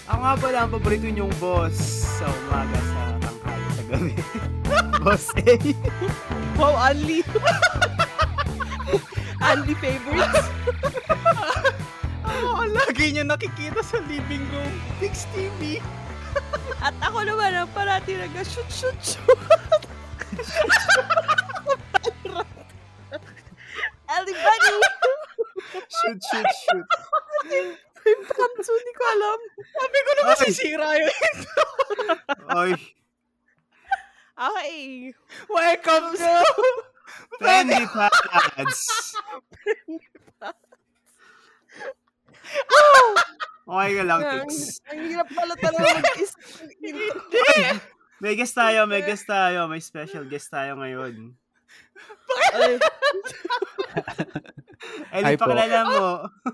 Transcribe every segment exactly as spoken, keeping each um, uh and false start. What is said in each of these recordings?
Ako nga pala, ang paborito niyong boss sa umaga, sa tanghali, sa gabi. Boss A. Wow, Anli. Anli favorites. Oo, lagi niya nakikita sa living room. Fix T V. At ako naman ang parati nag-shoot, shoot, shoot. Ellie Bunny. Shoot, shoot, shoot. Pimpanso, di ko alam. Sabi ko na masisira yun. Oy. Okay. Welcome to Trendy Pads. Okay ka lang, Tix. Ang hirap pala talaga mag-isip ng intro. May guest tayo, may guest tayo. May special guest tayo ngayon. Ay, Ellie, Hi po. pakilala mo.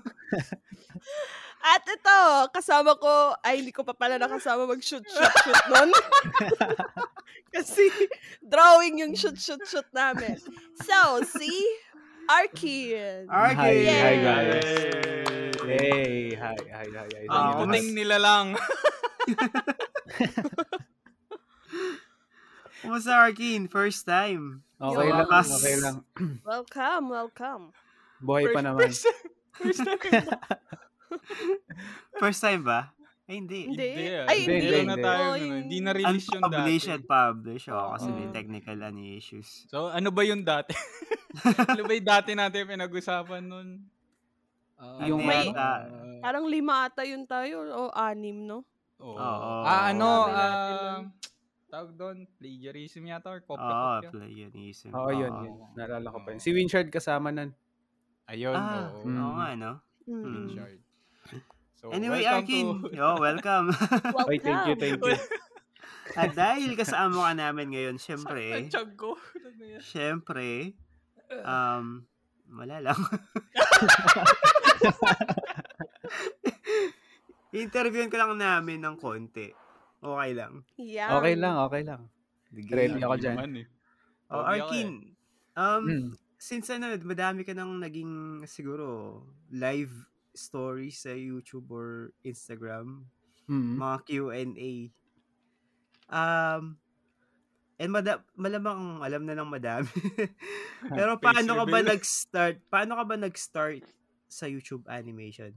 At ito, kasama ko, ay hindi ko pa pala nakasama mag-shoot, shoot, shoot nun. Kasi drawing yung shoot, shoot, shoot namin. So, si Arkin. Arkin. Hi, hi, guys. Yay. Hey, hi, hi, hi, hi. Ah, Ang mas- puting nila lang. Kumusta, Arkin? First time. Okay Yo. lang, Mas- okay lang. Welcome, welcome. Buhay pa naman. First, first time. First time ba? Ay, hindi. Hindi. ah. Ay, hindi, Meron na hindi. tayo. Oh, nun. hindi. Hindi na-release yung dati. Unpublished at published. Oo, kasi Oo. may technical ano, issues. So, ano ba yung dati? Ano ba yung dati natin pinag-usapan nun? Ah, Yung May- ah, Parang lima ata yun tayo, o anim, no? oo. Oo. Ah, ano? Sabi natin ah, nun. tawag doon, plagiarism yata or Oo, kopya-kopya. plagiarism. Oo, yun, Oo. yun. Naalala ko pa yun. Si Winchard kasama nun. Ayun, Ah, oo. oo Mm. nga, no? Mm. Mm. Richard. So, Anyway, welcome Arkin. to- Yo, welcome. Welcome. Ay, thank you, thank you. At dahil kasama ka namin ngayon, Ang syempre, tiyag ko. Ano yan? syempre, um, wala lang. Interviewin ko lang namin ng konti. Okay lang. Yeah. Okay lang, okay lang. Sige. Ready ako Hindi dyan. naman eh. Oh, Pogi ako Arkin, um, Hmm. since ano, madami ka nang naging, siguro, live stories sa YouTube or Instagram, Mm. mga Q and A. Um, and mada- malamang alam na ng madami. Pero Face paano ka ba reveal. nag-start? Paano ka ba nag-start sa YouTube animation?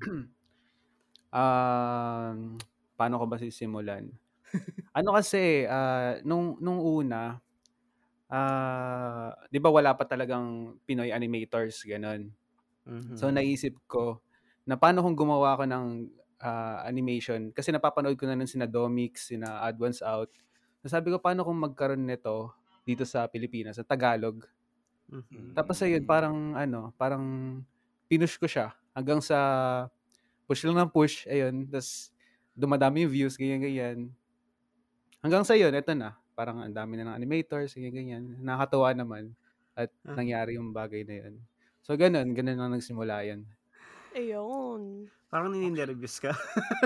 Um, paano ko ba sisimulan? Ano kasi, ah, nung, nung una, ah, di ba wala pa talagang Pinoy animators, ganun. Mhm. So naisip ko na paano kung gumawa ko ng ah, animation kasi napapanood ko na nun sina Domix, sina Advance Out. So sabi ko paano kung magkaroon nito dito sa Pilipinas, sa Tagalog. Mhm. Tapos ayun, parang ano, parang pinush ko siya hanggang sa push lang ng push, ayun, tapos dumadami yung views, ganyan-ganyan. Hanggang sa yun, eto na. Parang ang dami na ng animators, ganyan-ganyan. Nakakatuwa naman at Ah. nangyari yung bagay na yun. So ganun, ganun lang nagsimula yun. Ayun. Parang nininervous ka.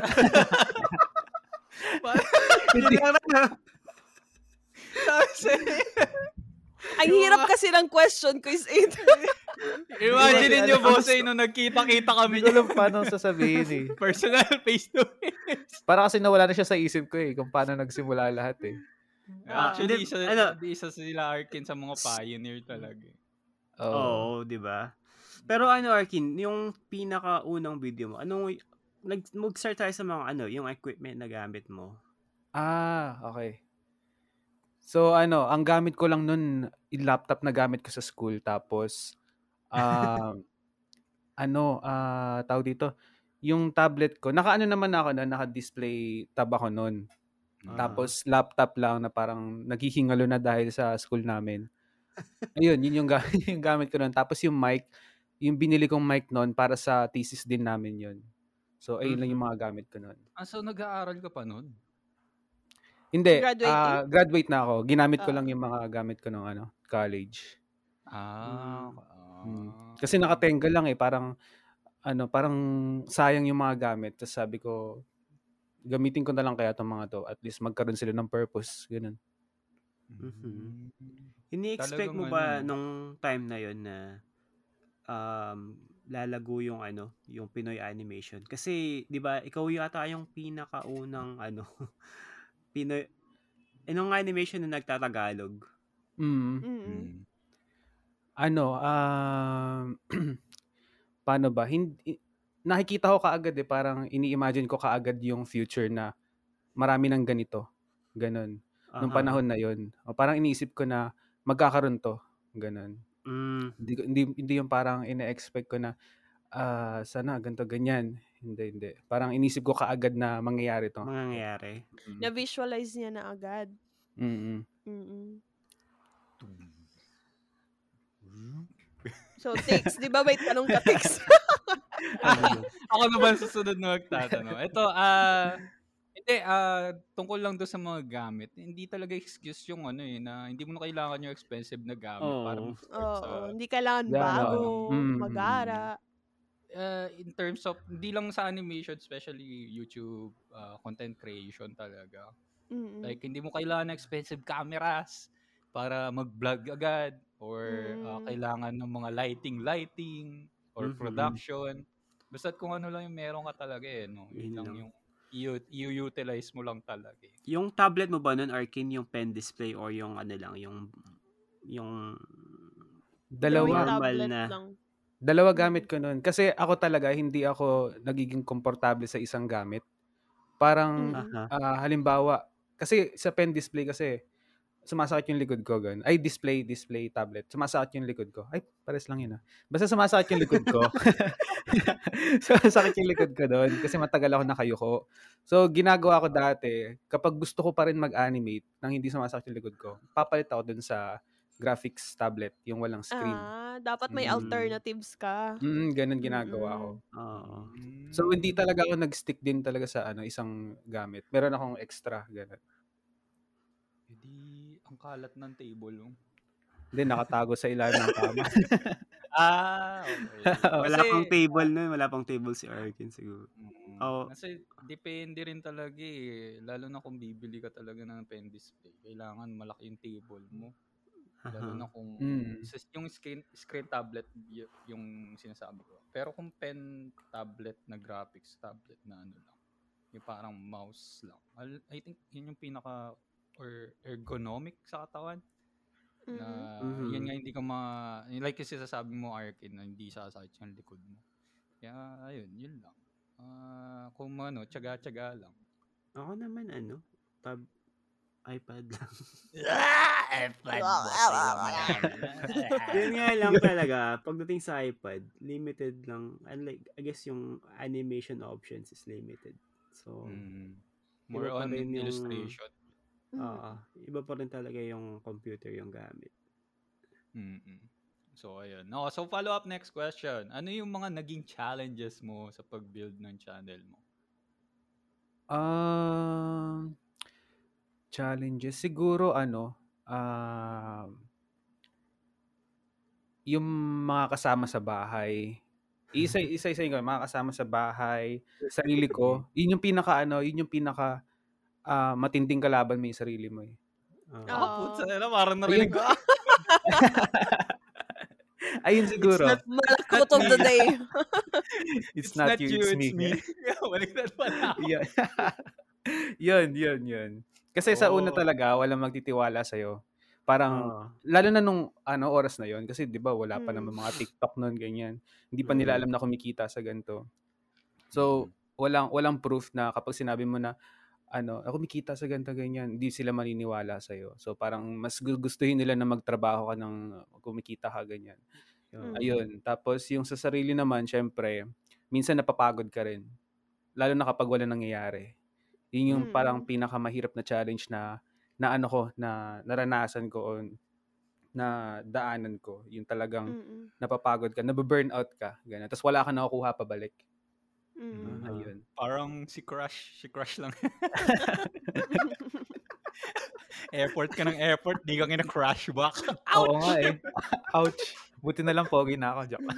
Hindi lang. Kasi, Ang hirap kasi ng question, Quiz eight. imagine Hindi, nyo, alam- boss, eh, nung nagkita-kita kami Hindi ko niya. alam paano sasabihin eh. Personal, face to face. Para kasi nawala na siya sa isip ko eh, kung paano nagsimula lahat eh. Ah, Actually, hindi, isa, ano? di isa sila Arkin sa mga pioneer talaga. eh. Oo. Oo, di ba? Pero ano, Arkin, yung pinaka-unang video mo, anong, nag, mag-start tayo sa mga ano, yung equipment na gamit mo. Ah, okay. So ano, ang gamit ko lang nun, yung laptop na gamit ko sa school. Tapos, ah, ano, ah, tawag dito, yung tablet ko, naka-ano naman ako na, naka-display tab ako nun. Ah. Tapos laptop lang na parang naghihingalo na dahil sa school namin. Ayun, yun yung, ga- yung gamit ko nun. Tapos yung mic, yung binili kong mic nun para sa thesis din namin yun. So ayun lang yung mga gamit ko nun. Ah, so nag-aaral ka pa nun? Hindi, Graduating? ah, graduate na ako. Ginamit ko Ah. lang yung mga gamit ko ng ano, college. Ah. Mm. ah. Kasi nakatenga lang eh, parang ano, parang sayang yung mga gamit. Tapos sabi ko, gamitin ko na lang kaya itong mga to. At least magkaroon sila ng purpose. Ganun. Mhm. Ini-expect Talagang mo ba ano, no? nung time na yon na um, lalago yung ano, yung Pinoy animation. Kasi 'di ba, ikaw yata yung pinakaunang ano, Pinoy anong animation na nagtatagalog? Mm. Mm. Mm. Ano, um, paano ba? Hindi, nakikita ko kaagad eh, parang ini-imagine ko kaagad yung future na marami ng ganito. Ganon. Nung Aha. panahon na yun. O parang iniisip ko na magkakaroon to. Ganon. Mm. Hindi, ko- hindi, hindi yung parang ina-expect ko na ah sana ganito ganyan. Hindi, hindi. Parang inisip ko kaagad na mangyayari to. Mangyayari. Mm. Na-visualize niya na agad. Mm-mm. Mm-mm. So, Tix, di ba may tanong ka, Tix? Ano? Ako naman susunod na magtatanong. Ito, ah, hindi, ah, tungkol lang doon sa mga gamit. Hindi talaga excuse yung ano eh, na hindi mo na kailangan yung expensive na gamit para Oo. mag-start sa, Oo, hindi kailangan Yeah, bago, no, no. Mm, magara. uh, in terms of, hindi lang sa animation, especially YouTube, uh, content creation talaga. Mm-mm. Like, hindi mo kailangan ng expensive cameras para mag-vlog agad or uh, Mm. kailangan ng mga lighting-lighting or Mhm. production. Basta't kung ano lang yung meron ka talaga eh, no? Yun Yun lang lang. yung i- i-utilize mo lang talaga eh. Yung tablet mo ba nun, Arkin, yung pen display or yung ano lang, yung yung Dalawa. Yung normal tablet na. lang. Dalawa gamit ko nun. Kasi ako talaga, hindi ako nagiging komportable sa isang gamit. Parang, Mm. Aha. ah, halimbawa, kasi sa pen display kasi, sumasakit yung likod ko, gan. Ay, display, display, tablet. Sumasakit yung likod ko. Ay, pares lang yun ah. Basta sumasakit yung likod ko. Sumasakit yung likod ko doon kasi matagal ako nakayuko. So, ginagawa ko dati, kapag gusto ko pa rin mag-animate nang hindi sumasakit yung likod ko, papalit ako dun sa graphics tablet, yung walang screen. Ah, dapat may Mm. alternatives ka. Mm, ganun ginagawa ko. Oo. So, hindi talaga ako nag-stick din talaga sa ano isang gamit. Meron akong extra, ganun. Hindi, ang kalat ng table. No? Hindi, nakatago sa ilalim ng kama. Ah, okay. Wala Kasi, pang table nun. Wala pang table si Arkin siguro. mm, Oo. kasi depende rin talaga eh. Lalo na kung bibili ka talaga ng pen display. Kailangan malaki yung table mo. Lalo na Aha. kung Mm. sis- yung screen, screen tablet y- yung sinasabi ko. Pero kung pen tablet na graphics tablet na ano lang, yung parang mouse lang. Al- I think yun yung pinaka or ergonomic sa katawan. Na Mm. Mhm. yan nga hindi ka ma like kasi sasabi mo Arkin na hindi sasakit yung likod mo. Kaya ayun, yun lang. Ah, kung ano, tiyaga-tiyaga lang. Ako naman ano, tab iPad lang. iPad Yun nga lang talaga, pagdating sa iPad, limited lang. Unlike, I guess yung animation options is limited. So, Mm. More iba pa on rin yung, illustration. oo, iba pa rin talaga yung computer yung gamit. Mm-mm. So, ayun. No, so, follow up next question. Ano yung mga naging challenges mo sa pag-build ng channel mo? Um, challenges. Siguro ano, um, yung mga kasama sa bahay. Isa isa isa yung mga kasama sa bahay, sarili ko. Yun yung pinaka ano, yun yung pinaka ah, matinding kalaban mo yung sarili mo eh. Oo. Ah, Oo. putsa na, parang narinig ko. Ayun siguro. not- Malakot of the day. It's, not, you, it's me. Yeah, baliktad pala ako. Yun. yun, yun, yun. Kasi sa una Oh. talaga, walang magtitiwala sa'yo. Parang, Oo. lalo na nung ano oras na yon kasi 'di ba wala pa Mm. naman mga TikTok noon ganyan. Hindi pa nila Mm. alam na kumikita sa ganito. So, walang walang proof na kapag sinabi mo na ano, ako kumikita sa ganito ganyan, hindi sila maniniwala sa iyo. So, parang mas gu- gustuhin nila na magtrabaho ka ng kumikita ka ganyan. Yun. Ayun. Tapos yung sa sarili naman, syempre, minsan napapagod ka rin. Lalo na kapag wala nangyayari. Yun yung Mm. parang pinakamahirap na challenge na na ano ko, na naranasan ko o na daanan ko. Yung talagang Mm-mm. napapagod ka, nababurn out ka. Ganun. Tapos wala ka nakukuha pabalik. Mm. Ah. Ayun. Parang si Crush, si Crush lang. Airport ka ng airport, di ka kina-crash back. Oo nga eh. Ouch. Buti na lang pogi na ako. Joke.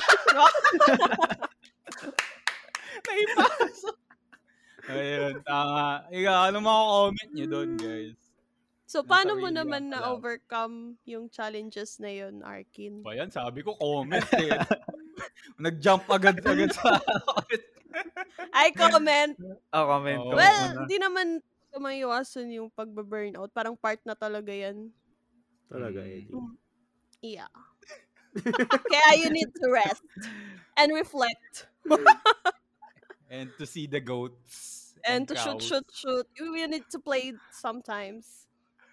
Naipasok. Ayun, tama. Ikaw, ano mga comment nyo doon, guys? So, Nasa paano mo radio naman lang pala. na-overcome yung challenges na yun, Arkin? Ba yan, sabi ko comment eh. Nag-jump agad-agad sa comment. I comment. Oh, comment Oo. ko Well, muna. hindi naman maiwasan yung pagbe-burnout. Parang part na talaga yan. Talaga, Mm. Eddie. Mm. Yeah. Kaya you need to rest and reflect And to see the goats and and to shoot, cows. shoot, shoot. You you need to play sometimes.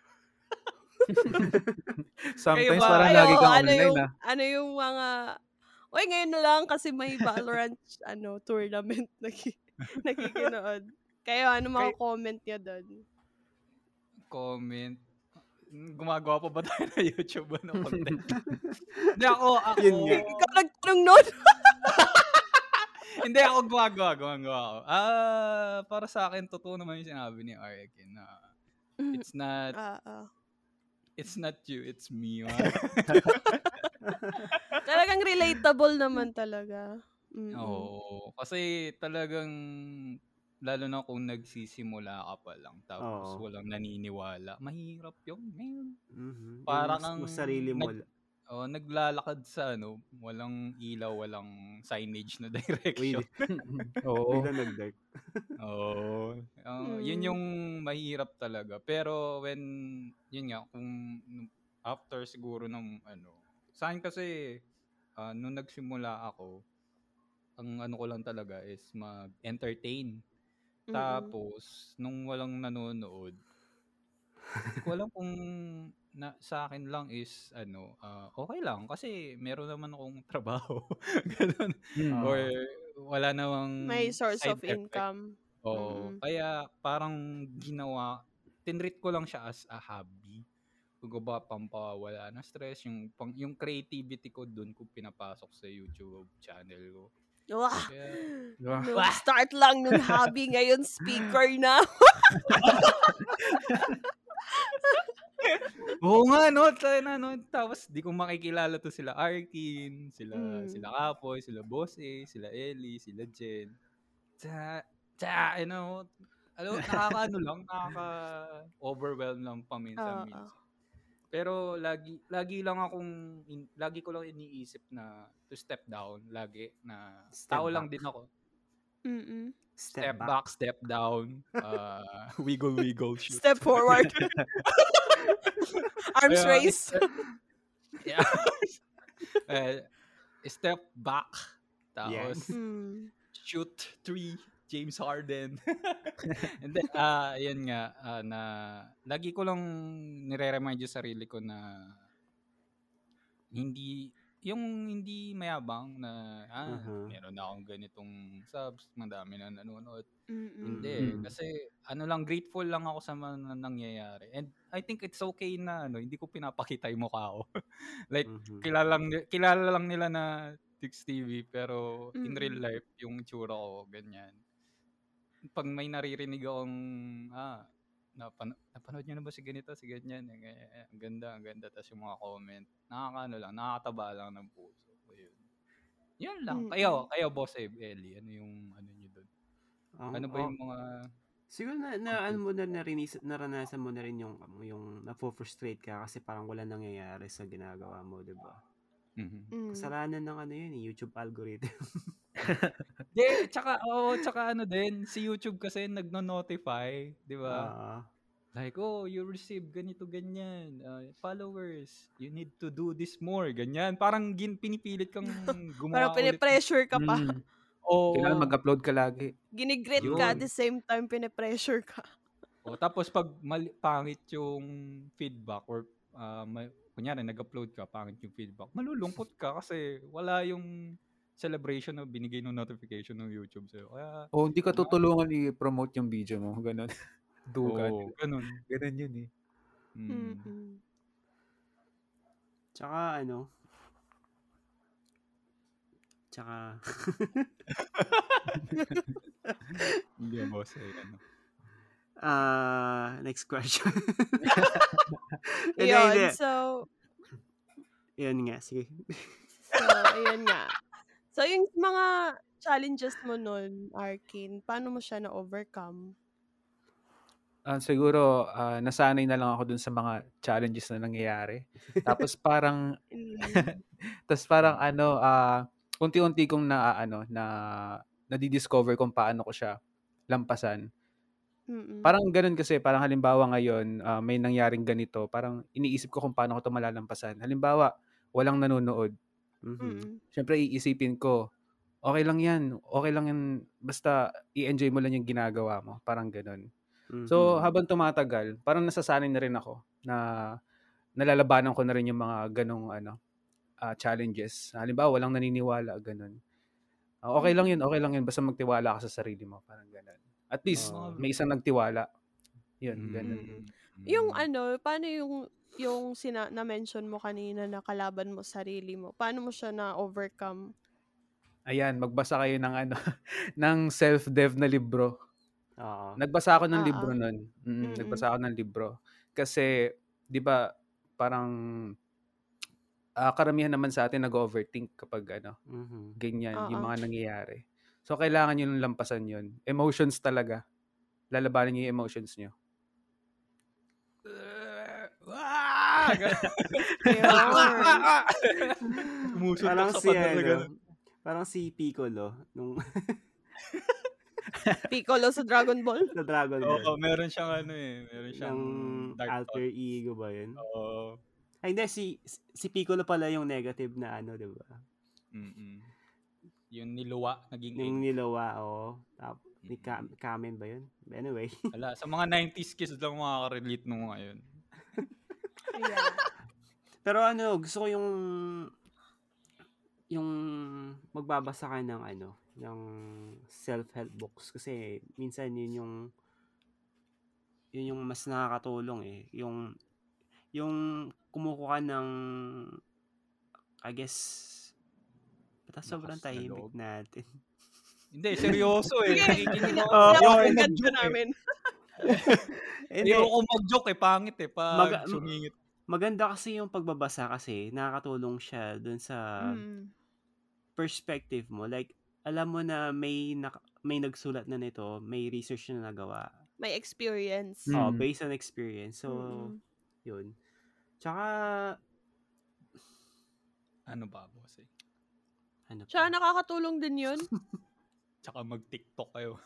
Sometimes Kayo ba? parang Kayo, lagi kang ano online yung, ah. ano yung mga, Uy, ngayon na lang kasi may Valorant ano tournament naki, nakikinood. Kayo, ano mga Kay- comment niya doon? Comment. Hmm, Gumagawa pa ba tayo ng YouTube ano, content? Hindi ako, ako. Yun nga. Ikaw nagtanong nun? Hindi ako gumagawa, gumagawa ako. Ah, para sa akin, totoo naman yung sinabi ni Arkin na it's not, Ah, ah. it's not you, it's me. Talagang relatable naman talaga. Mm-mm. Oo. Kasi talagang, lalo na kung nagsisimula ka pa lang, tapos Oo. walang naniniwala, mahirap yun, man. Mhm. Parang Yung mas, ang mas sarili mo. nag- Oh, naglalakad sa ano, walang ilaw, walang signage na Wait, direction. Oo. biglang nag-dark. Oo. Ah, yun Mm. yung mahirap talaga. Pero when, yun nga, kung after siguro ng ano, sa akin kasi, ah, nung nagsimula ako, ang ano ko lang talaga is mag-entertain. Mm-mm. Tapos, nung walang nanonood, hindi ko alam kung na, sa akin lang is ano, ah, okay lang kasi meron naman akong trabaho. Ganun. Hmm. Or Oo. wala namang May source side of effect. income. Oo. Mm-mm. Kaya parang ginawa, tinreat ko lang siya as a hobby. Kung ba pampawala ng stress, yung pang, yung creativity ko dun ko pinapasok sa YouTube channel ko. Wah! Kaya Wah. Nung start lang nung hobby, ngayon speaker na. Oo nga, no? Tayo na, no? Tapos, di ko makikilala to sila Arkin, sila, Mm. sila Kapoy, sila Boss A, sila Ellie, sila Jen. Tsa, tsa, you know, ano, nakaka-ano lang, nakaka-overwhelm lang Oo. paminsan-minsan. Pero lagi lagi lang akong in, lagi ko lang iniisip na to step down lagi na Step tao lang back. din ako. Mm-mm. Step, Step back. back. step down, uh, wiggle wiggle shoot. Step forward. Arms Kaya, race. step, yeah. Eh, step back. Tapos Yes. Mm. shoot three James Harden. And then, ah, yun nga, ah, na, lagi ko lang nire-remind yung sarili ko na, hindi, yung hindi mayabang na, ah, Uh-huh. meron na akong ganitong subs, madami na nanonood. Mm-mm. Hindi, Mm. kasi, ano lang, grateful lang ako sa mga nangyayari. And I think it's okay na, ano, hindi ko pinapakita yung mukha ko. Like, Mhm. kilala lang, kilala lang nila na Tix T V, pero in real Mm-mm. life, yung tsura ko, ganyan. Pag may naririnig akong, ah, napan napanood nyo na ba si ganito, si ganyan, eh, eh, ang ganda, ang ganda, tas yung mga comment, nakakaano lang, nakakataba lang ng puso. Ayun. Yun lang. Kayo, Mm-mm. kayo, Boss Ellie, ano yung, ano nyo dun? Oh, Ano ba oh. yung mga, Siguro na, na ano mo na narinis, naranasan mo na rin yung ano, yung na-frustrate ka kasi parang wala nangyayari sa ginagawa mo, 'di ba? mhm. Mm. Kasalanan ng ano yun, eh, YouTube algorithm. Di, tsaka, oo, tsaka ano din, si YouTube kasi nagno-notify, di ba? Ah, Like, oh, you receive ganito, ganyan, uh, followers, you need to do this more, ganyan. Parang gin, pinipilit kang Parang gumawa ulit. pinipressure ka pa. Mm. Oo, Kailangan mag-upload ka lagi. Ginigrit ka, Yun. at the same time, pinipressure ka. oh, tapos pag mali, pangit yung feedback or, uh, may, kunyari, nag-upload ka, pangit yung feedback, malulungkot ka kasi wala yung celebration na binigay ng notification ng YouTube sa'yo. Kaya, O hindi ka tutulungan i-promote yung video mo. Ganun. Duga. oo, ganun. Ganun yun eh. Mm. Mm-mm. tsaka ano, tsaka Hindi ang boss eh, ano. ah next question. Hindi, Yun, hindi. so, Yun nga, sige. so, ayun nga. So, yung mga challenges mo nun, Arkin, paano mo siya na-overcome? Ah, siguro ah, nasanay na lang ako dun sa mga challenges na nangyayari. Tapos parang Mm. tapos parang ano ah unti-unti kong na ano na nadidiscover kung paano ko siya lampasan. Mm. Parang ganun kasi, parang halimbawa ngayon, uh, may nangyaring ganito, parang iniisip ko kung paano ko ito malalampasan. Halimbawa, walang nanonood. Mhm. Mm. Siyempre, iisipin ko, okay lang yan, okay lang yan, basta i-enjoy mo lang yung ginagawa mo. Parang ganun. So, Mhm. habang tumatagal, parang nasasanay na rin ako na nalalabanan ko na rin yung mga ganong ano, uh, challenges. Halimbawa, walang naniniwala, ganun. Uh, okay lang yun, okay lang yun, basta magtiwala ka sa sarili mo. Parang ganun. At least, Oo. may isang nagtiwala. Yun, Mm. ganun. Mm. Yung ano, paano yung yung sina na-mention mo kanina na kalaban mo sarili mo? Paano mo siya na-overcome? Ayan, magbasa kayo ng ano, ng self-dev na libro. Oo. Nagbasa ako ng Ah, libro ah. nun. Mm, Mm. nagbasa ako ng libro. Kasi, di ba, parang ah, karamihan naman sa atin nag-overthink kapag ano, Mhm. ganyan, yung Oo. mga nangyayari. So, kailangan nyo nung lampasan yun. Emotions talaga. Lalabanan nyo yung emotions nyo. Ah! Ayun. Sumusuntok Parang sa si pader na ano, gano'n. parang si Piccolo nung Piccolo sa Dragon Ball? sa Dragon Ball. Oo, meron siyang ano eh, meron siyang Ng dark alter thought. ego ba yun? Oo. Ay, hindi. Si, si Piccolo pala yung negative na ano, di ba? Mm-mm. Yung niluwa, naging Yung egg. nilawa, oo. Tap, ni Ka- Mm. Kamen ba yun? Anyway. Wala, sa mga nineties kids lang makaka-relate nung ngayon. Yeah. Pero ano, gusto ko yung yung magbabasa ka ng ano, ng self-help books kasi minsan yun yung yun yung mas nakakatulong eh. Yung yung kumukuha ng I guess basta sobrang Lakas na tahimik loob. natin. Hindi, seryoso eh. Sige, Nakikinig ako. Oo, Ayoko pinapakinggan ka mag-joke eh. namin. Hindi. Ayoko mag-joke eh. Pangit eh. Pag Mag- sumingit. maganda kasi yung pagbabasa kasi nakakatulong siya dun sa Mm. perspective mo. Like, alam mo na may nak- may nagsulat na nito, may research na nagawa. May experience. Mm. Oh, based on experience. So, Mm-mm. yun. Tsaka, Ano ba, boss eh? ano pa? Tsaka nakakatulong din yun. Tsaka mag-TikTok kayo.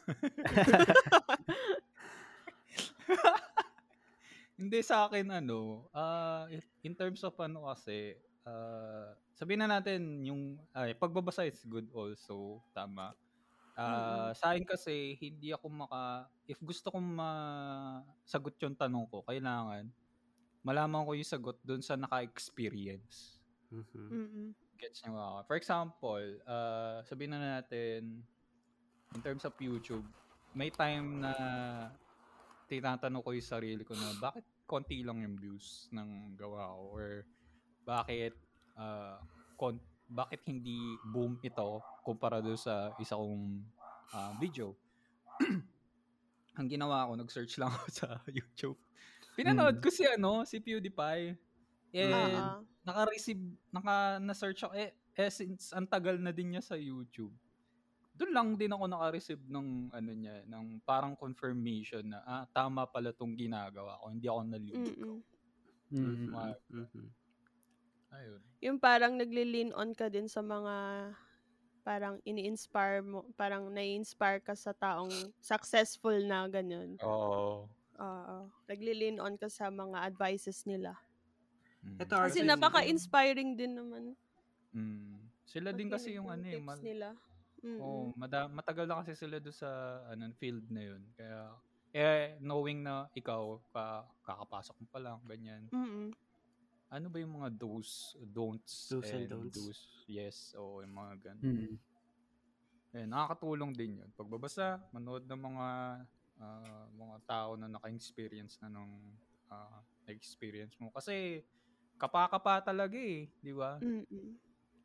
Hindi sa akin ano, ah in terms of ano kasi, ah sabihin na natin yung ay pagbabasa is good also, tama. Ah Mm-mm. sa akin kasi hindi ako maka if gusto kong masagot yung tanong ko, kailangan malaman ko yung sagot doon sa naka-experience. Mhm. Mm-mm. Gets niyo ako? For example, uh, sabihin na natin, in terms of YouTube, may time na tinatanong ko yung sarili ko na bakit konti lang yung views ng gawa ko or bakit uh, kon- bakit hindi boom ito kumpara doon sa isa kong uh, video. Ang ginawa ko, nag-search lang ako sa YouTube. Pinanood Mm. ko si ano, si PewDiePie. And Ah, ah. naka-receive, naka na-search ako eh, eh since ang tagal na din niya sa YouTube. Doon lang din ako naka-receive ng ano niya, ng parang confirmation na ah tama pala tong ginagawa ko, hindi ako naliligaw. Mm. Mhm. Mga- Mhm. Ayun. Yung parang nagli-lean on ka din sa mga parang ini-inspire mo, parang nai-inspire ka sa taong successful na ganyan. Oo. Oo. Nagli-lean on ka sa mga advices nila. Mm. Ito, Kasi Arkin, napaka-inspiring din naman. Mm. Sila din kasi Makinig yung ng ano eh, tips mal- nila. Mm-mm. oh, mada- matagal na kasi sila doon sa ano, field na yun. Kaya eh knowing na ikaw ka kakapasok mo pa lang ganyan. Mm-mm. Ano ba yung mga do's, don'ts, Do's and and don'ts. do's, yes, o yung mga ganun. Mm. Eh, nakakatulong din yun. Pagbabasa, manood ng mga ah, mga tao na naka-experience na nung ah, experience mo. Kasi kapa-kapa talaga eh, di ba? Mm-mm.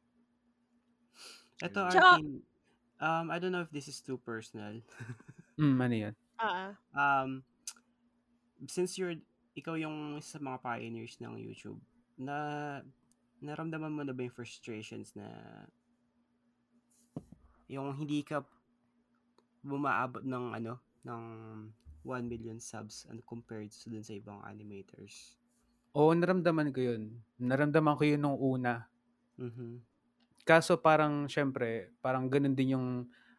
Ito, Ayun. Tsaka- Arkin, um, I don't know if this is too personal. Mm, ano yan? Ah, ah. um, since you're, ikaw yung isa sa mga pioneers ng YouTube, na naramdaman mo na ba yung frustrations na yung hindi ka bumaabot ng ano, ng one million subs and compared sa dun sa ibang animators? Oo, naramdaman ko yun. Naramdaman ko yun nung una. Mhm. Kaso parang syempre, parang ganun din yung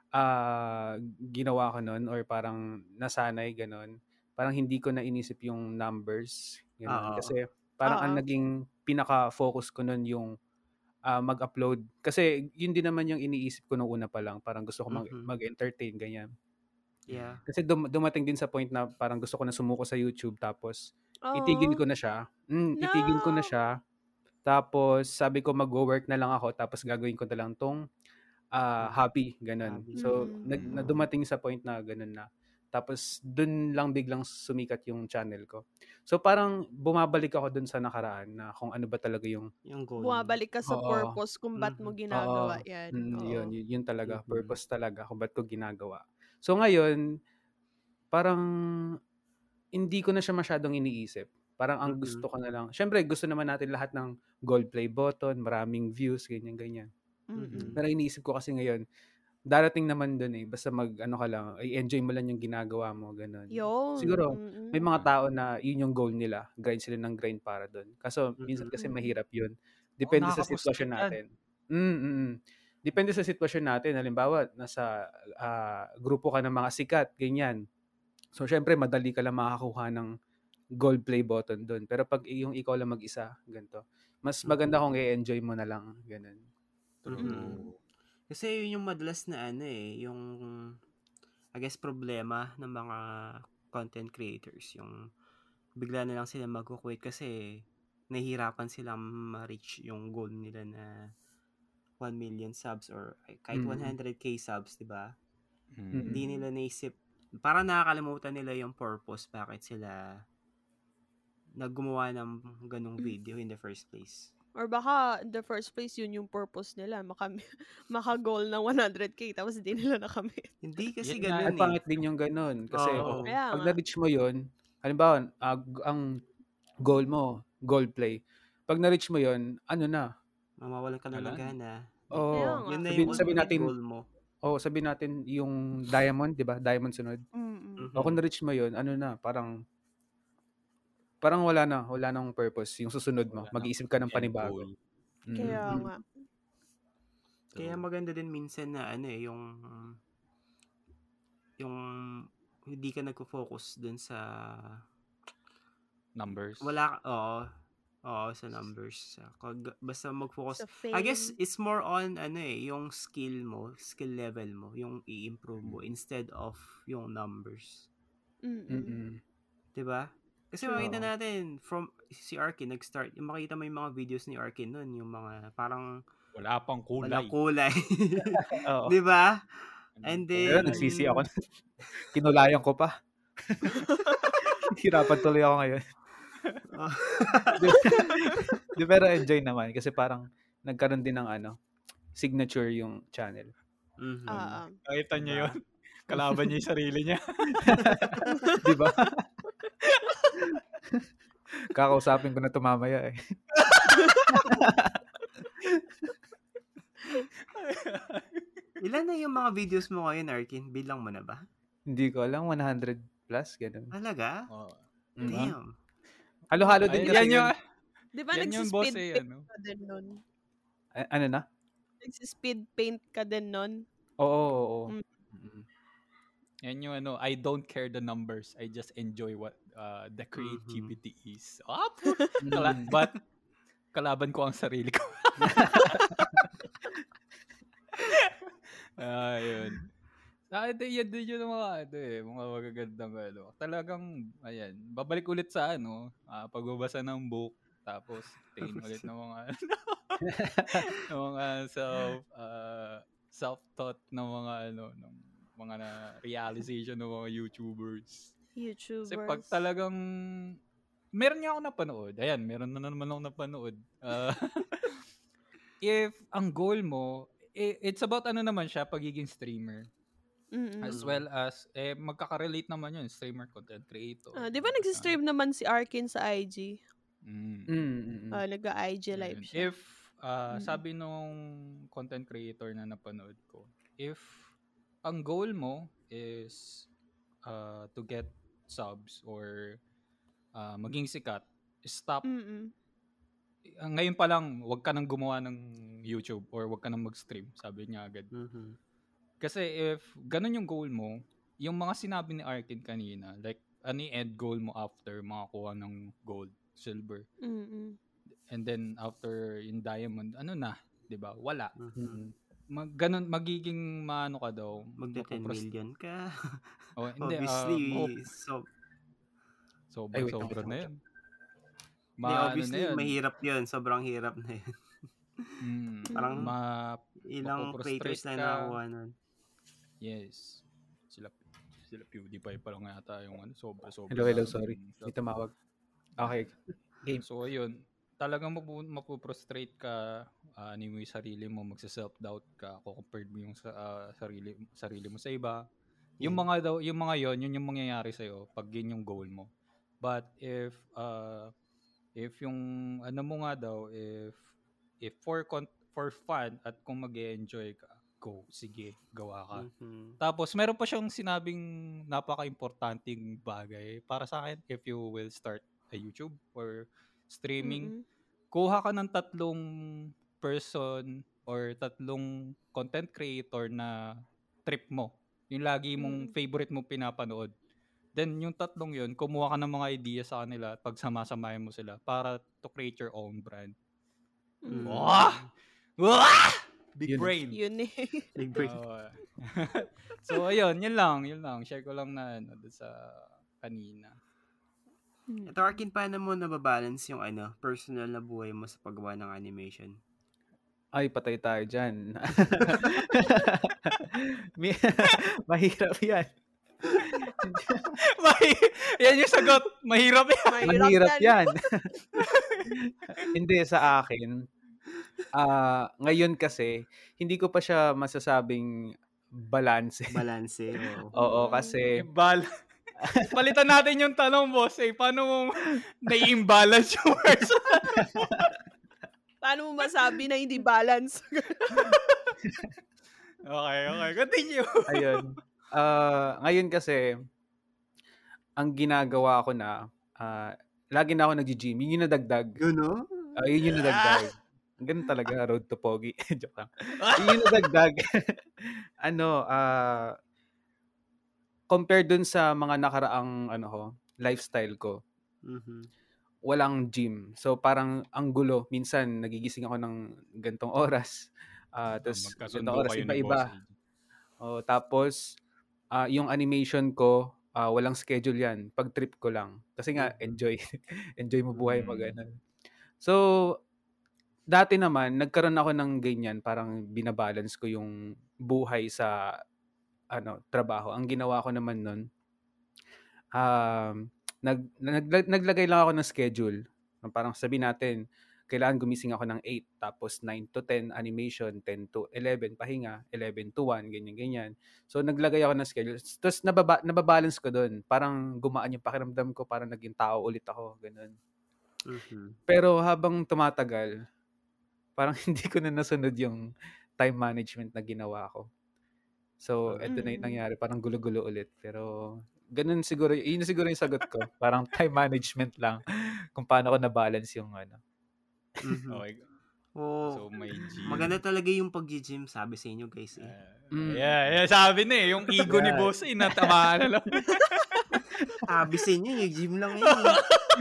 ah, ginawa ko nun or parang nasanay ganun. Parang hindi ko na inisip yung numbers, ganun. Oo. Kasi parang ang Oo. naging pinaka-focus ko nun yung ah, mag-upload. Kasi yun din naman yung iniisip ko nung una pa lang. Parang gusto ko mag- Mhm. mag-entertain, ganyan. Yeah. Kasi dum- dumating din sa point na parang gusto ko na sumuko sa YouTube tapos itigil Oo. ko na siya. Mm, No. itigil ko na siya. Tapos sabi ko mag-work na lang ako tapos gagawin ko na lang tong ah, hobby, ganun. Hobby. So, Mm. nag, na dumating sa point na ganun na. Tapos dun lang biglang sumikat yung channel ko. So parang bumabalik ako dun sa nakaraan na kung ano ba talaga yung Yung goal mo. Bumabalik ka sa Oo. purpose kung ba't mo Mhm. ginagawa Oo. yan. Mm, yun, Oo. yun, yun talaga. Mhm. Purpose talaga kung ba't ko ginagawa. So ngayon, parang hindi ko na siya masyadong iniisip. Parang ang Mhm. gusto ko na lang. Syempre, gusto naman natin lahat ng gold play button, maraming views, ganyan, ganyan. Mm-mm. Pero iniisip ko kasi ngayon, darating naman dun eh. Basta mag, ano ka lang, i-enjoy mo lang yung ginagawa mo, ganun. Yun. Siguro, Mm-mm. may mga tao na yun yung goal nila. Grind sila ng grind para dun. Kaso, minsan Mhm. kasi Mm-mm. mahirap yun. Oo, Depende sa nakaka-frustrate sitwasyon yan. natin. Mm, mm, mm. Depende sa sitwasyon natin. Halimbawa, nasa ah, grupo ka ng mga sikat, ganyan. So, syempre, madali ka lang makakuha ng gold play button dun. Pero pag yung ikaw lang mag-isa, ganito. Mas maganda kung i-enjoy mo na lang. Ganun. True. Mm-mm. Kasi yun yung madalas na ano eh, yung I guess problema ng mga content creators, yung bigla na lang sila mag-quit kasi nahihirapan silang ma-reach yung goal nila na one million subs or kahit Mm. one hundred k subs, di ba? Mm. Hindi Mm. nila naisip, parang nakakalimutan nila yung purpose bakit sila naggumawa ng ganong video in the first place. Or baka in the first place yun yung purpose nila, maka maka-goal ng one hundred k tapos hindi nila nakamit. Hindi kasi Yan nga ganun Ay, eh. pangit din yung ganun. Kasi Oo. kung- Kaya pag nga. na-reach mo yun, halimbawa, ah, g- ang goal mo, gold play. Pag na-reach mo yun, ano na? Mamawalan ka na Wala ng na. gana. Oo. Kaya nga. Yun na Sabi, yung sabi ultimate natin, goal mo. oh, sabi natin yung diamond, di ba? Diamond sunod. Mm-mm. Mhm. O kung na-reach mo yun, ano na? Parang, parang wala na. Wala nang purpose. Yung susunod mo. Wala na. Mag-iisip ka ng End panibago. goal. Mm. Kaya Mhm. nga. Kaya maganda din minsan na ano eh, yung yung hindi ka nagfo-focus dun sa Numbers. wala ka- oo oo sa numbers. Sa- kag- basta mag-focus. Sa fame. I guess it's more on ano eh, yung skill mo, skill level mo, yung i-improve mo instead of yung numbers. Mm-mm. Mm-mm. 'Di ba? Kasi True. makita natin from si Arkin nag-start, yung makita mo yung mga videos ni Arkin noon, yung mga parang Wala pang walang kulay. kulay. Oo. 'Di ba? And Pero then nagsisi ako. Kinulayan ko pa. Hirapan tuloy ako ngayon. Oh. Di, pero enjoy naman kasi parang nagkaroon din ng ano, signature yung channel. Mhm. Ah, ah. Nakita niyo Diba? yun? Kalaban niya yung sarili niya. Di ba? Kakausapin ko na to mamaya eh. Ilan na yung mga videos mo ngayon, Arkin? Bilang mo na ba? Hindi ko alam, one hundred plus, ganun. Talaga? Oo. Mm. Damn. Halo-halo din Ay, kasi yan yung, yun. Di ba yan yung boss nagsispeed eh, paint ano? ka din nun? A- ano na? Nagsispeed paint ka din nun? Oo, oo, oo. Mm. Mm. Yan yung ano, I don't care the numbers. I just enjoy what uh, the creativity is. Ah, pu- Kala- Mm. but, kalaban ko ang sarili ko. Ah, yun. Ah, ito, yun din yun ang mga, ito eh, mga magagandang ano. Talagang, ayan, babalik ulit sa ano, ah, pagbabasa ng book, tapos tingin ulit ng mga, ng mga self, uh, self-taught ng mga ano, ng mga na realization ng mga YouTubers. YouTubers. Kasi pag talagang, meron nga ako napanood, ayan, meron na naman ako napanood. Uh, if ang goal mo, i- it's about ano naman siya, pagiging streamer. Mm-mm. As well as, eh, magkaka-relate naman yun, streamer, content creator. Ah, di ba nagsistream naman si Arkin sa I G? Mm. Mm, mm, mm. Ah, nag-I G live Ayun. siya. If, uh, Mm. sabi nung content creator na napanood ko, if ang goal mo is uh, to get subs or uh, maging sikat, stop Mm-mm. ah, ngayon pa lang, wag ka nang gumawa ng YouTube or wag ka nang mag-stream, sabi niya agad. Mhm. Kasi if ganun yung goal mo, yung mga sinabi ni Arkin kanina, like, ano yung end goal mo after makakuha ng gold, silver, Mm-mm. and then after yung diamond, ano na, 'di ba? Wala. Mhm. Mm. Mag, ganun, magiging maano ka daw, Magte ten mapopros- million ka. oh, hindi, ah, Obviously, mapop- so, sobra, Ay, wait lang, sobra wait na lang. yun. hindi, Ma, ano na obviously, yun, mahirap yun. Sobrang hirap na yun. mm, Parang Mm-mm. ma, ilang creators mapoprostrate na ka. nakakuha nun. Yes. Sila, sila PewDiePie pa lang yata yung ano, sobra, sobra. Hello, hello, daming sorry. shot. May tumawag. Okay. Game. So, ayun, talagang mapu- mapuprostrate ka, uh, ano mo yung sarili mo, magsa-self-doubt ka, compared mo yung sa, ah, sarili, sarili mo sa iba. Yung Yeah. mga daw, yung mga yon, yun yung mangyayari sa iyo pag yun yung goal mo. But if uh if yung ano mo nga daw, if if for con- for fun at kung mag-enjoy ka, go, sige, gawa ka. Mhm. Tapos meron pa siyang sinabing napaka-importanting bagay para sa akin, if you will start a YouTube or streaming, Mm-mm. kuha ka ng tatlong person or tatlong content creator na trip mo. Yung lagi mong Mm. favorite mo pinapanood. Then yung tatlong yun, kumuha ka ng mga idea sa kanila at pagsama-samahin mo sila para to create your own brand. Mm. Wah! Wah! Big Yun. brain. Yun eh. Big brain. Oo. So ayun, yun lang, yun lang. Share ko lang na ano doon sa kanina. Ito, Arkin, paano mo nababalance yung ano, personal na buhay mo sa paggawa ng animation? Ay, patay tayo dyan. Mi- Mahirap yan. May- yan yung sagot. Mahirap yan. Mahirap, Mahirap yan. yan. Hindi, sa akin. ah ngayon kasi, hindi ko pa siya masasabing balance. Balance, oo. Oo, Mm. kasi Imbal. Palitan natin yung tanong, boss. Eh, paano mo na-imbalance yung person? Paano mo masabi na hindi balance? Okay, okay. Continue. ayun. Ah, ngayon kasi, ang ginagawa ko na, ah, lagi na ako nag-gym. Yun yung nadagdag. Yun, no? Ah, yun yung nadagdag. Ganun talaga, road to pogi. Joke lang. Yun yung nadagdag. ano, ah, compared dun sa mga nakaraang, ano ko, lifestyle ko, Mhm. walang gym. So, parang ang gulo. Minsan, nagigising ako ng gantong oras. Ah, tapos, Magkasundo gantong oras, kayo ni iba-iba. boss. Oh, tapos, ah, yung animation ko, ah, walang schedule yan. Pag trip ko lang. Kasi nga, Mhm. enjoy. enjoy mo buhay, Mm. mag ganun. So, dati naman, nagkaroon ako ng ganyan. Parang binabalance ko yung buhay sa ano trabaho. Ang ginawa ko naman nun, um, nag, nag, naglagay lang ako ng schedule. Parang sabihin natin, kailangan gumising ako ng eight, tapos nine to ten animation, ten to eleven pahinga, eleven to one, ganyan-ganyan. So, naglagay ako ng schedule. Tapos, nababa, nababalance ko doon. Parang gumaan yung pakiramdam ko, parang naging tao ulit ako, ganun. Mhm. Pero habang tumatagal, parang hindi ko na nasunod yung time management na ginawa ko. So, Ah. eto na yung Mm. nangyari. Parang gulo-gulo ulit. Pero, ganun siguro, yun siguro yung sagot ko. Parang time management lang kung paano ko na-balance yung ano. Mhm. Okay. Oo. So, may gym. Maganda talaga yung pag-gym, sabi sa inyo, guys. Eh. Uh, Mm. yeah, yeah, sabi na eh. Yung ego ni Yeah. boss eh, natamaan na lang. Sabi sa inyo, yung gym lang yun. eh.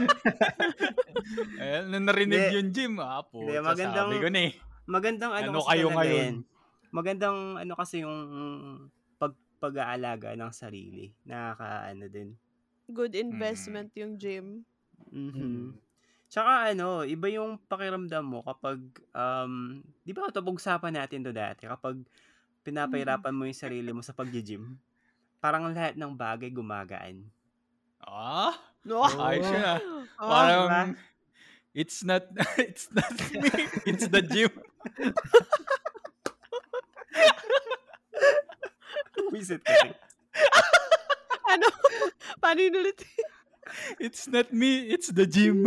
Ayan, nung narinig Hindi. yung gym, ah, po. Hindi, magandang- Sabi ko na eh. Magandang ano, Ano kasi kayo talaga ngayon? yan. Magandang ano kasi yung pag, pag-aalaga ng sarili. Nakaka ano din. Good investment yung gym. Mhm. Mm. Tsaka ano, iba yung pakiramdam mo kapag, um, di ba ito pag-usapan natin to dati, kapag pinapahirapan mo yung sarili mo sa pag-gym, parang lahat ng bagay gumagaan. Ah, No. ayos yun ah. Ah, Parang, diba? it's not, it's not me, it's the gym. Visit kasi. ano? Paano yun ulit? It's not me, it's the gym.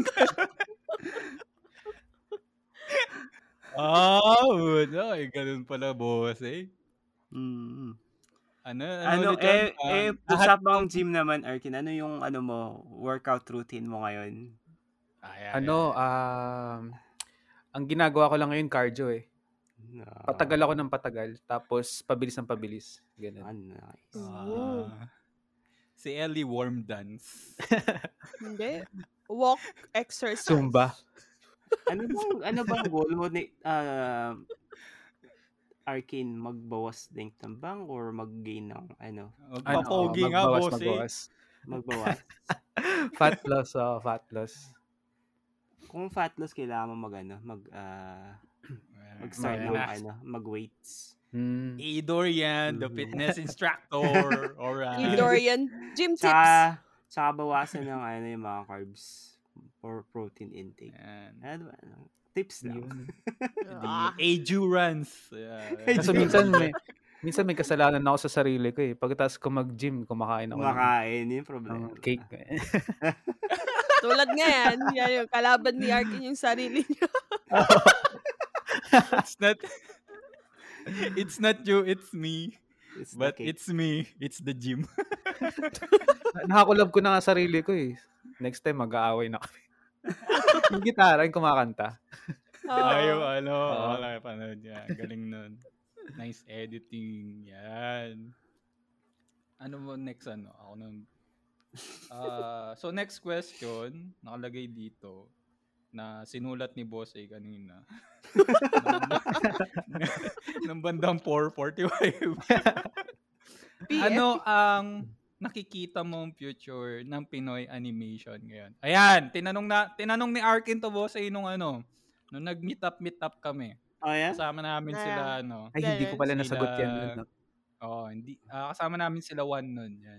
Ah, no, eh, ganun pala, boss eh. Mm. Ano, ano, Ano, ulit yun? eh, Ah, eh, lahat usapang ng- gym naman, Arkin, ano yung ano mo, workout routine mo ngayon? Ah, yeah, Ano, yeah, yeah. um, ang ginagawa ko lang ngayon cardio eh. Patagal ako Ah, ng patagal, tapos pabilis ng pabilis. Ganun. ah, nice. Oo. Ah, si Ellie warm dance. Hindi. Walk exercise. Zumba. Ano bang ano bang goal mo ni ah Arkin, magbawas din tambang or mag-gain ng ano? Ano, Magpapogi nga, magbawas, boss eh. magbawas. Magbawas? Fat loss, oh, fat loss. Kung fat loss, kailangan mo mag ano, mag ah, mag-start ng Mag-weights. ano, mag-weights. Hmm. Idor yan, the Mhm. fitness instructor. Alright. Idorian. Gym tips. Tsaka, tsaka bawasan ng ano yung mga carbs or protein intake. Yan. Ano ba? ano, Tips lang. Yun. Ah. The endurance. Yeah. Kaso minsan may minsan may kasalanan ako sa sarili ko eh. Pagkatapos ko mag-gym, kumakain ako ng, Kumakain, yung ng problema. cake. Tulad nga yan. Yan yung kalaban ni Arkin yung sarili niya. It's not It's not you, it's me. It's the But cake. it's me. It's the gym. Nakakulab ko na nga sarili ko eh. Next time, mag-aaway na kami. Yung gitara, yung kumakanta. Oo. Ayaw, ano. Oo. Wala ka panood yan. Galing nun. Nice editing. Yan. Ano mo next ano? Ako nun. Ah, so next question, nakalagay dito na sinulat ni Boss A kanina. Nang bandang four forty-five. P M. Ano ang nakikita mong future ng Pinoy animation ngayon? Ayan, tinanong na tinanong ni Arkin to, Boss A, nung ano, nung nag-meet up meet up kami. Oh, yeah? Kasama namin Ah. sila ano. Ay, hindi ko pala Sila- nasagot yan. nun, no? Oo, hindi ah, kasama namin sila one nun, yan.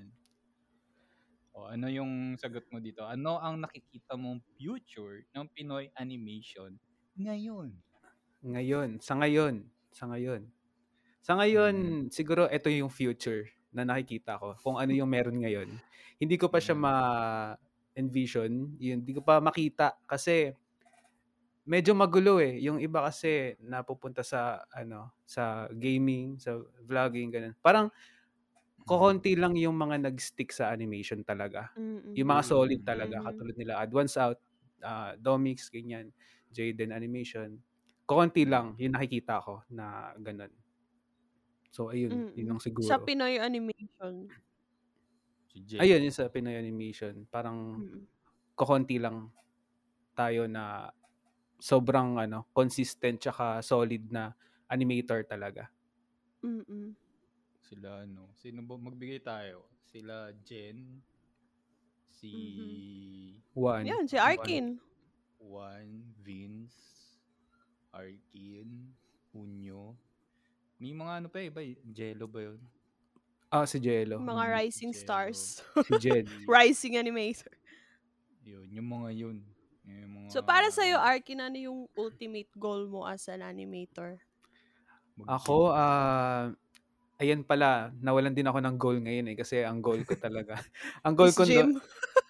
O, ano yung sagot mo dito? Ano ang nakikita mong future ng Pinoy animation ngayon? Ngayon, sa ngayon, sa ngayon. Sa ngayon, siguro ito yung future na nakikita ko. Kung ano yung meron ngayon. Hindi ko pa siya Mm. ma-envision. Yun, hindi ko pa makita kasi medyo magulo eh. Yung iba kasi napupunta sa ano, sa gaming, sa vlogging, ganun. Parang kokonti lang yung mga nag-stick sa animation talaga. Mm-mm. Yung mga solid Mm. talaga, Mhm. katulad nila Advance Out, uh, Domix, ganyan, Jaden Animation. Kokonti lang yung nakikita ko na ganun. So, ayun, yun Mm-mm. ang siguro. Sa Pinoy animation. Si Jay. Ayun, yung sa Pinoy Animation. Parang Mm. kokonti lang tayo na sobrang ano, consistent tsaka solid na animator talaga. Mm-mm. Sila ano, sino ba magbigay tayo? Sila Jen, si One. Yan, si Arkin. Juan, Vince, Arkin, Hunyo. May mga ano pa eh, ba? Jello ba yun? Ah, si Jello. Mga Mm, rising Jello. stars. Si Jed. Rising animator. Yun, yung mga yun. Yung mga, So, para sa'yo, Arkin, ano yung ultimate goal mo as an animator? mag- Ako, ah, ayan pala, nawalan din ako ng goal ngayon eh. Kasi ang goal ko talaga. ang goal Is ko no- gym?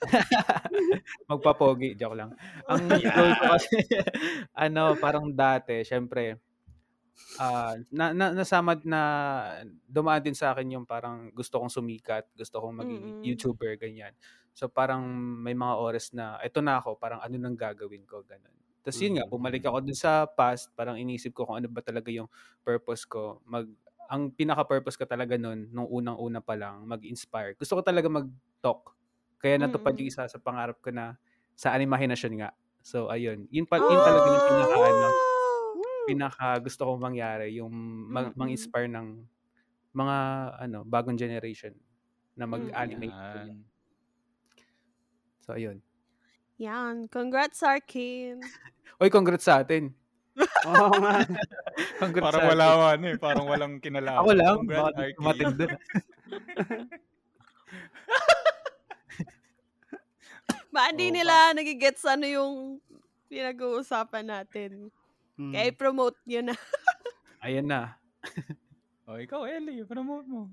magpapogi, joke lang. Ang goal ko kasi, ano, parang dati, syempre, ah na, na, nasama na, dumaan din sa akin yung parang gusto kong sumikat, gusto kong maging Mm-mm. YouTuber, ganyan. So parang may mga oras na, eto na ako, parang ano nang gagawin ko, ganun. Tapos yun nga, Mhm. bumalik ako dun sa past, parang inisip ko kung ano ba talaga yung purpose ko. Mag, ang pinaka-purpose ko talaga nun, nung unang-una pa lang, mag-inspire. Gusto ko talaga mag-talk. Kaya natupad yung Mm-mm. isa sa pangarap ko na sa animahinasyon nga. So, ayun. Yun, pa, yun talaga yung pinaka, ano, pinaka gusto kong mangyari, yung mag, Mm-mm. mang-inspire ng mga, ano, bagong generation na Mm. mag-animate. Yan. ganyan. So, ayun. Yan. Congrats, Arkin. Oy, congrats sa atin. Oo nga. Congrats Parang sa wala atin. ano eh, parang walang kinalaman. Ako lang, Congrats, baka di Arkin. tumatid doon. Ba, hindi Oo, nila nagigets ano yung pinag-uusapan natin. Hmm. Kaya i-promote nyo na. Ayan na. O, ikaw, Ellie, promote mo.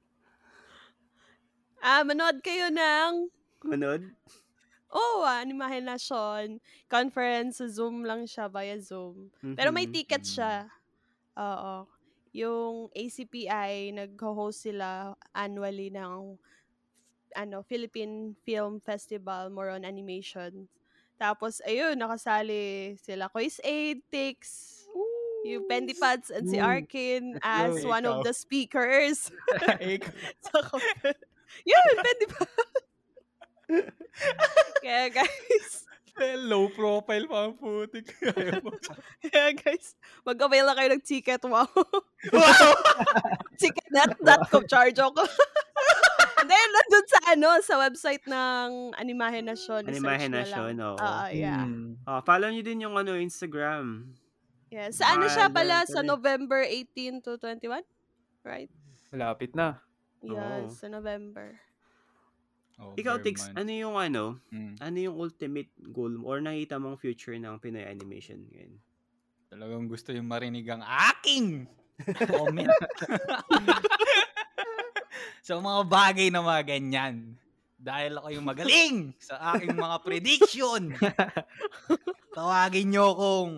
Ah, manood kayo ng Manood? oh, Animahinasyon. Conference sa Zoom lang siya, via Zoom. Pero may Mhm. ticket siya. Oo. Yung A C P I, nag-host sila annually ng ano, Philippine Film Festival, more on animation. Tapos, ayun, nakasali sila Quiz Aid, Tix, yung Pendipads, and si Woo! Arkin Let's go, as one ikaw. of the speakers. Ikaw. sa conference. Yun, Pendipads. Kaya guys, Low profile pa ang putik. kaya guys, mag-avail na kayo ng ticket. Wow. Wow! ticketnet dot com charge ako. Then, nandun sa ano, sa website ng Animahe Nasyon. Animahe search nyo lang. Nasyon, oo. Oo, yeah. Hmm. Ah, follow nyo din yung ano Instagram. Yeah. Sa ano siya pala? Bahala Sa kami. November eighteen to twenty-one? Right? Malapit na. Yeah, Oo. sa November. Oh, Ikaw, bare Tix, months. ano yung ano? Mm. Ano yung ultimate goal mo or nakita mong future ng Pinoy animation ngayon? Talagang gusto yung marinig ang aking comment. Sa mga bagay na mga ganyan. Dahil ako yung magaling sa aking mga prediction. Tawagin nyo kong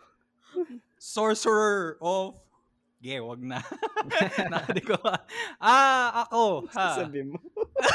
sorcerer of... Yeah, wag na. Nakadi ko. Ah, ako. Ha. Sabi mo.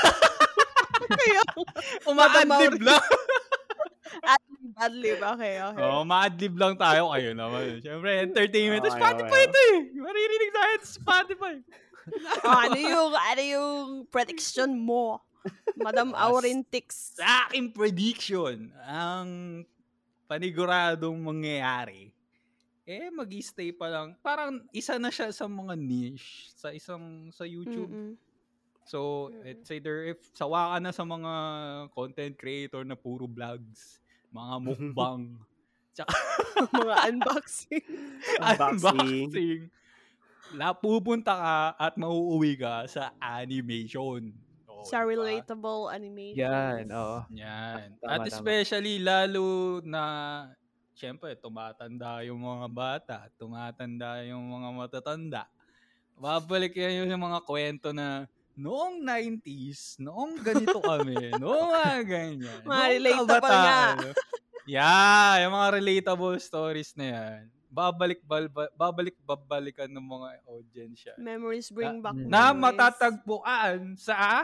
Kaya, Umaadlib lang. adlib, adlib. Okay, okay. Oo, oh, ma-adlib lang tayo. Kayo naman. Siyempre, entertainment. Okay, Spotify okay. ito eh. Maririnig tayo sa Spotify. Oh, ano yung, ano yung prediction mo? Madam Aurin Tix. Sa aking prediction, ang paniguradong mangyayari, eh, mag-stay pa lang. Parang isa na siya sa mga niche sa isang, sa YouTube. Mm-mm. So, it's either if sawa ka na sa mga content creator na puro vlogs, mga mukbang, tsaka Mga unboxing. Unboxing. unboxing, la pupunta ka at mauuwi ka sa animation. Oh, Sa diba? relatable animation. Yan, oo. Yan. Tama, At tama. especially, lalo na, syempre, tumatanda yung mga bata, tumatanda yung mga matatanda. Babalik yan yung mga kwento na, noong nineties, noong ganito kami, noong mga ganyan. Mga noong relatable kabataan. nga. Yeah, yung mga relatable stories na yan. Babalik, balba, babalik, babalikan ng mga audience yan. Memories bring back Mm. Na memories. matatagpuan sa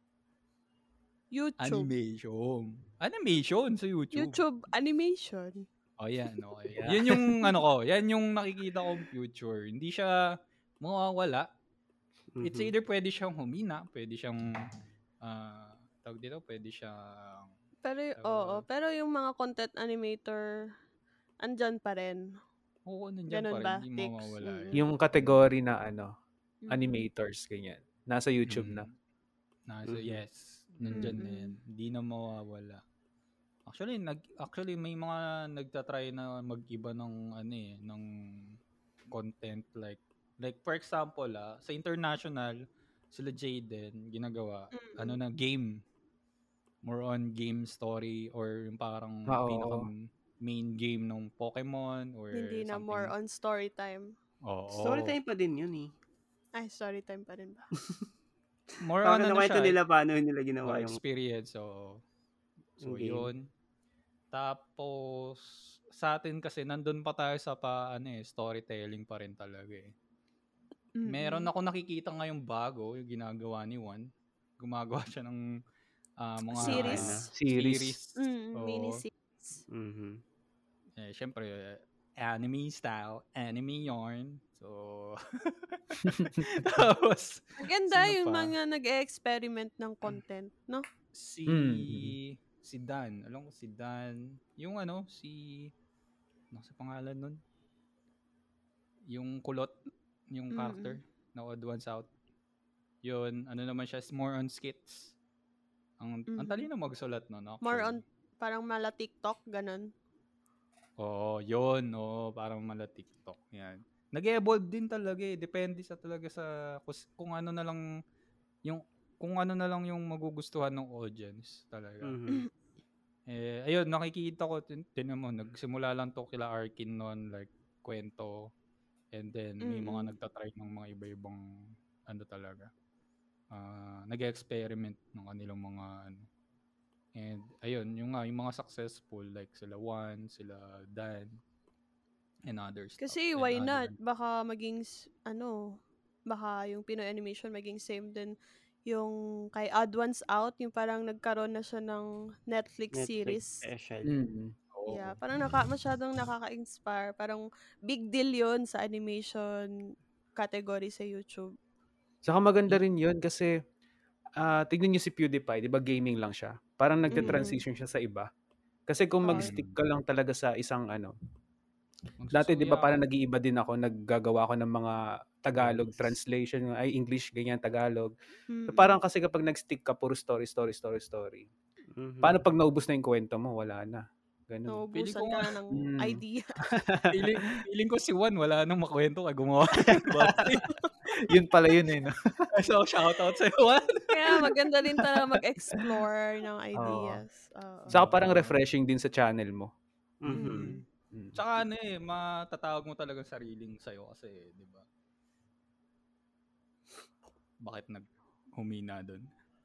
YouTube. animation. Animation sa YouTube. YouTube animation. Oh, yan. Okay. Yeah. Yan yung ano ko, yan yung nakikita kong future. Hindi siya mawawala. It's Mhm. either pwede siyang humina, pwede siyang ah, tawag dito, pwede siyang Pero, y- Tawag oo. doon. Pero yung mga content animator, andyan pa rin. oo, nandiyan Ganun pa ba, rin, hindi Tix? mawawala. Mm. yan. Yung category na ano, Mm. animators, ganyan. Nasa YouTube Mm. na. Nasa, Mhm. yes. Nandyan na Mm-mm. yan. Hindi na mawawala. Actually, nag actually may mga nagtatry na mag-iba ng ano eh, ng content like like for example, ah, sa international sila Jaden ginagawa Mm-mm. ano na game, more on game story or yung parang Ah, oo. pinaka main game ng Pokemon or Hindi na more something. on story time. Oo. Storytime pa din yun eh. Ay, story time pa rin ba? More on Parang ano nakwento siya, nila paano nila oh, ginawa yung experience. So, so yung game. yun. Tapos, sa atin kasi, nandun pa tayo sa pa, ano eh, storytelling pa rin talaga eh. Meron ako nakikita ngayong bago, yung ginagawa ni Juan. Gumagawa siya ng ah, mga Series. na. Series. Mm, Oo. mini series. Mhm. Eh, syempre, anime style, anime yarn. So, tapos, Maganda Sino yung pa? mga nag-experiment ng content, no? si, Mm. si Dan. Alam ko si Dan. Yung ano, si, ano sa pangalan nun? Yung kulot, yung Mm-mm. character na Odd Ones Out. Yun, ano naman siya, is more on skits. Ang, ang Mhm. talino magsulat nun, actually. More on, parang mala TikTok, ganun. Oo, yun, oo, parang mala TikTok. Yan. Nag-evolve din talaga eh. Depende sa talaga sa kus- kung ano na lang yung kung ano na lang yung magugustuhan ng audience talaga. Mhm. Eh ayun, nakikita ko tin tinan mo nagsimula lang to kila Arkin noon like kwento and then may mga Mm-mm. nagta-try ng mga iba-ibang ano talaga. Ah, nag-experiment ng kanilang mga ano. And ayun, yung nga yung mga successful like sila Juan, sila Dan and others. Kasi why not? Baka maging, s- ano, baka yung Pinoy animation maging same din yung kay Odd Ones Out, yung parang nagkaroon na siya ng Netflix, Netflix series. special. Mm. Oo. Yeah, parang naka, masyadong nakaka-inspire. Parang big deal yun sa animation category sa YouTube. Saka maganda rin yun kasi ah tignan niyo si PewDiePie, di ba gaming lang siya? Parang Mm. nagte-transition siya sa iba. Kasi kung Oh, mag-stick ka lang talaga sa isang ano, dati di Magsusuya ba parang ako. nag-iiba din ako, naggagawa ako ng mga Tagalog Voice. translation, ay English, ganyan, Tagalog. So mm. parang kasi kapag nag-stick ka, puro story, story, story, story. Mhm. Paano pag naubos na yung kwento mo? Wala na. Ganun. Feeling Naubusan ko ka nga, na ng Mm. idea. feeling, feeling ko si Juan, wala nang makwento ka gumawa. Bati. Yun pala yun eh. No? So, shoutout sa Juan. Kaya maganda din talaga mag-explore ng Oo. ideas. Oo. Saka parang Oo. refreshing din sa channel mo. Mhm. Mm. Mm. Tsaka ano eh, matatawag mo talaga sariling sa'yo kasi, di ba? Bakit nag-humina doon?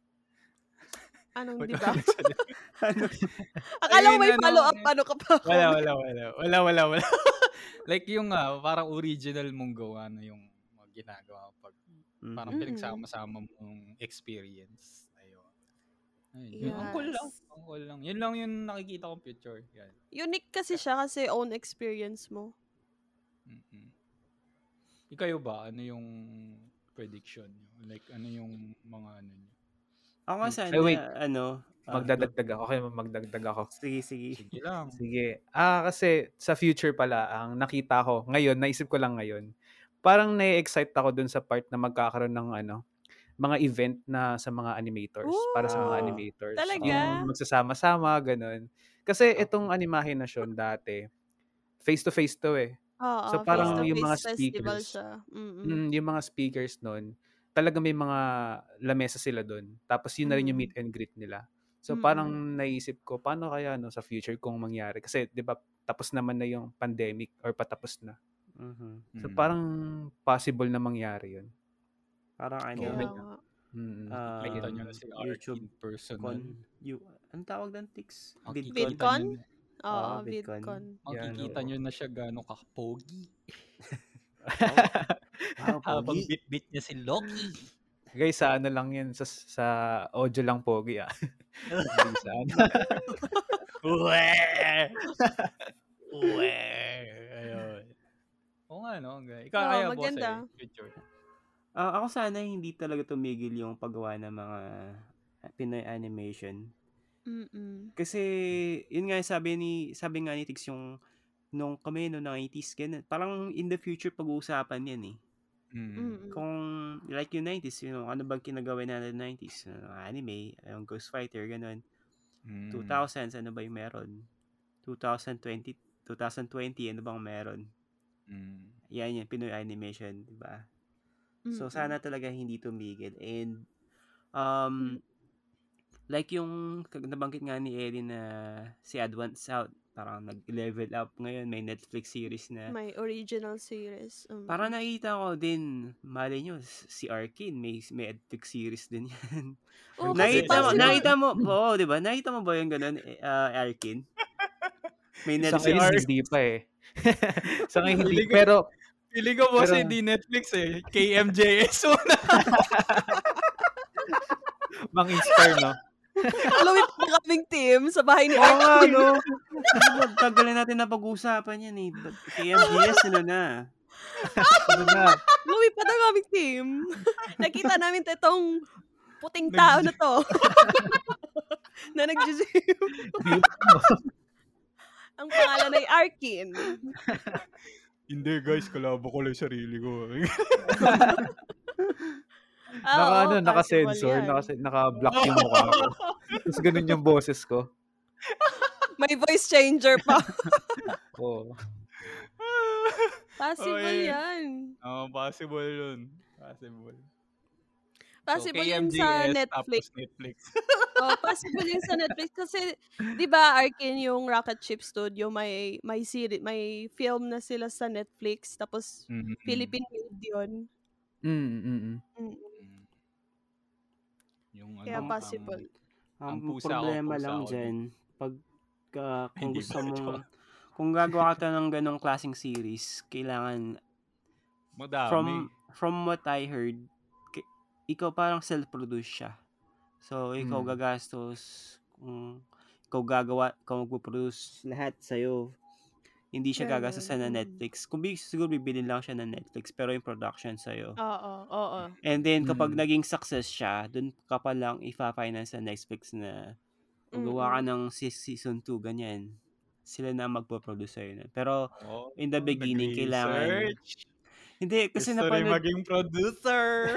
Anong Wala di ba? nagsalita. Ano? Akala ko Ayun, may ano, follow-up, ano ka pa? Wala, wala, wala. Wala, wala, wala. Like yung ah, parang original mong gawa na yung mga ginagawa pag parang Mhm. pinagsama-sama mong experience. Ayun. Ayun. Yun, ang cool lang. Yes. Ang cool lang. Yun lang yung nakikita kong picture. Yan. Unique kasi siya kasi own experience mo. Mm-mm. Ikayo ba? Ano yung prediction nyo? Like, ano yung mga ano nyo? Ako nga Ay, sana, wait. ano, ah, go. Magdadagdag ako. Okay, magdagdag ako. Sige, sige. Sige lang. Sige. Ah, kasi sa future pala, ang nakita ko, ngayon, naisip ko lang ngayon, parang na-excite ako dun sa part na magkakaroon ng ano, mga event na sa mga animators, para sa mga Ooh, Ah, animators. talaga? Yung magsasama-sama, ganun. Kasi okay. itong animahinasyon dati, face-to-face to eh. So Oo, parang Oo. yung mga face-to-face festival speakers, siya. Mm-mm. mm, yung mga speakers nun, talaga may mga lamesa sila dun. Tapos yun na rin yung Mm. meet and greet nila. So Mm-mm. parang naisip ko, paano kaya no sa future kung mangyari? Kasi 'di ba tapos naman na yung pandemic or patapos na. Mhm. So Mm. parang possible na mangyari yun. Parang ano, Kaya May, nga. mm, ah, Makita nyo ayun. na si Ark YouTube in personal. con, you, ang tawag ng Tix? Makikita VidCon. VidCon? nyo na. Oo, Oo, VidCon. VidCon. Yan, Makikita oo. nyo na siya gaano ka-pogi. Wow, wow, Habang pogi. bit-bit niya si Loki. Guys, sa ano lang yun, sa, sa audio lang pogi ah. Hindi sa ano. Uwe! Uwe! Ayun. Oo nga, no? Ikaw, Oo, kaya boss maganda. eh. Picture. Ah, ako sana hindi talaga tumigil yung paggawa ng mga Pinoy animation. Mm-mm. Kasi, yun nga sabi ni, sabi nga ni Tix yung nung kami no nineties, ganun. Parang in the future pag-uusapan yan eh. Mm. Mm-mm. Kung like yung nineties, you know, ano bang kinagawa natin nineties? Uh, anime, yung Ghost Fighter, ganun. Mm. two thousands, ano ba yung meron? twenty twenty, twenty twenty, ano bang meron? Mm. Yan yan, Pinoy animation, di ba? So, Mm-mm. sana talaga hindi tumigil. And, um, like yung nabanggit nga ni Eddie na si Advance Out, parang nag-level up ngayon, may Netflix series na. May original series. Um, Parang nakita ko din, mali nyo, si Arkin, may, may Netflix series din yan. Oo, kasi nakita mo, possible. nakita mo, oo, di ba? Nakita mo ba yung ganun, uh, Arkin? May Sa Netflix. ngayon, hindi pa eh. Sa ngayon, hindi. Feeling ko- Pero, Feeling ko boss, Pero- hindi Netflix eh. K M J S muna. mang-inspire, no? Lumit na kaming team sa bahay ni Oo nga, Arkin. no? Tagalin natin na pag-uusapan yan eh. K M G S, ano na? Ano na? Lumit pa na kaming team. Nakita namin itong puting tao na to. na nag-gym. Ang pangalan ay Arkin. Hindi guys, kalabo ko lang sarili ko. Ah, Naka, oo, ano, possible naka-sensor, yan. naka, naka-block yung mukha ko. Tapos ganun yung boses ko. May voice changer pa. Oo. Possible Oh, yeah. yan. Oo, possible yun. Possible. Possible so, yun sa Netflix. Tapos Netflix. Oh, possible yun sa Netflix kasi 'di ba Arkin yung Rocket Ship Studio may may series, may film na sila sa Netflix tapos Mm-hmm. Philippine made yun. Mm, mm, mm. Mm. Yung Kaya ano, possible. ang Ang pusa problema ko, pusa lang ko dyan, pag uh, kung Hindi gusto ba? mong, kung gagawa ka ng ganong klaseng series, kailangan, Madami. from from what I heard, k- ikaw parang self-produce siya. So, ikaw Mm. gagastos, kung ikaw gagawa, ikaw magpo-produce lahat sa'yo. Hindi siya Ganun. gagastusan ng Mm. Netflix. Kung bi- siguro bibilin lang siya ng Netflix, pero yung production sa'yo. Oo, oo. And then, kapag Mm. naging success siya, dun ka pa lang ipa-finance ng Netflix na magawa ka Mm-mm. ng se- season two, ganyan. Sila na magpo-produce sa'yo. nun. Pero, Oh, in the beginning, kailangan... nag-research. Hindi, kasi Gusto rin napanood... maging producer.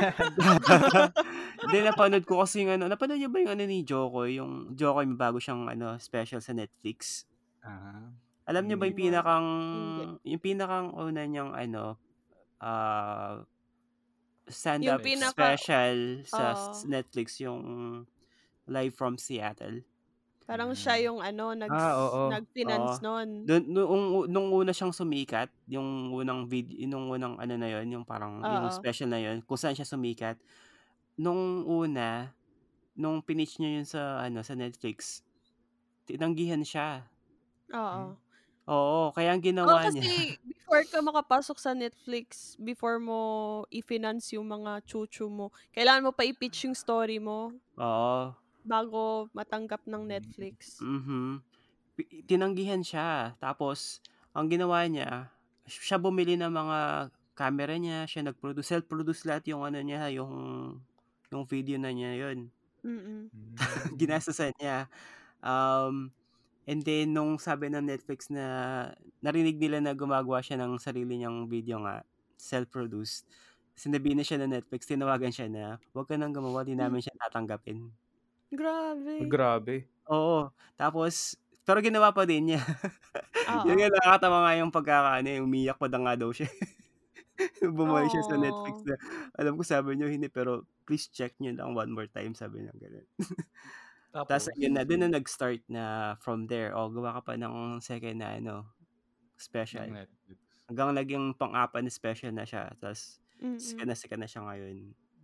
Hindi, napanood ko kasi yung ano... Napanood niyo ba yung ano ni Jokoy? Yung Jokoy, may bago siyang ano, special sa Netflix. Ah. Alam niyo ba yung Hmm. pinakang... Hindi. Yung pinakang una niyang ano... ah stand-up Yung pinaka- special sa Oo. s- Netflix, yung Live from Seattle. Parang Mm. siya yung ano, nag, Ah, oo. nag-finance Oo. nun. Dun, nung, nung una siyang sumikat, yung unang video, nung unang ano na yon, yung parang yung Oo. special na yon, kung saan siya sumikat. Nung una, nung pinitch niya yun sa ano sa Netflix, tinanggihan siya. Oo. Oo, kaya ang Oh, ginawa niya. kasi before ka makapasok sa Netflix, before mo i-finance yung mga chuchu mo, kailangan mo pa i-pitch yung story mo Oo. bago matanggap ng Netflix. Mhm. Pi- Tinanggihan siya. Tapos, ang ginawa niya, siya bumili ng mga camera niya, siya nag-produce, self-produce lahat yung ano niya, yung yung video na niya yun. Mm-mm. Ginastosan niya. Um, and then, nung sabi ng Netflix na narinig nila na gumagawa siya ng sarili niyang video nga, self-produced, sinabi na siya ng Netflix, tinawagan siya na, huwag ka nang gumawa, di namin siya tatanggapin. Grabe. Grabe. Oo. Tapos, pero ginawa pa din niya. Oo. Yun nga, nakakatawa nga yung pagkakaano, yung umiyak pa na nga daw siya. Bumalik siya sa Netflix Oh. na, alam ko sabi niyo, hindi, pero please check niyo lang one more time, sabi niya ganun. Tapos, Tapos, yun na, dun na nag-start na from there, o gawa ka pa ng second na, ano, special. ng Netflix. Hanggang naging pang-apat na special na siya. Tapos, sikat Mm-mm. na sikat na siya ngayon.